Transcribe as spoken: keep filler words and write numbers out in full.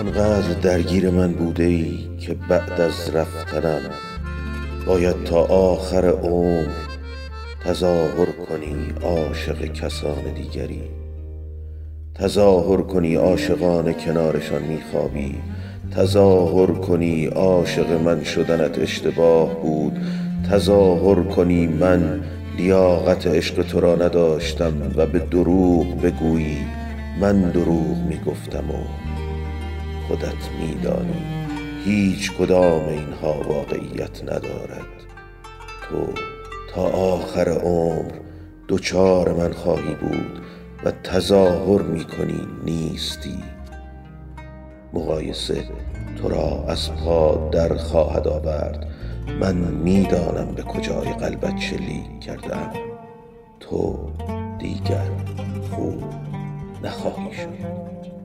آنقدر درگیر من بوده ای که بعد از رفتنم باید تا آخر عمر تظاهر کنی عاشق کسان دیگری، تظاهر کنی عاشقانه کنارشان میخوابی، تظاهر کنی عاشق من شدنت اشتباه بود، تظاهر کنی من لیاقت عشق تو را نداشتم و به دروغ بگویی من دروغ میگفتم و خودت میدانی هیچ کدام اینها واقعیت ندارد. تو تا آخر عمر دوچار من خواهی بود و تظاهر میکنی نیستی. مقایسه تو را از پا در خواهد آورد. من میدانم به کجای قلبت شلیک کردم. تو دیگر خوب نخواهی شد.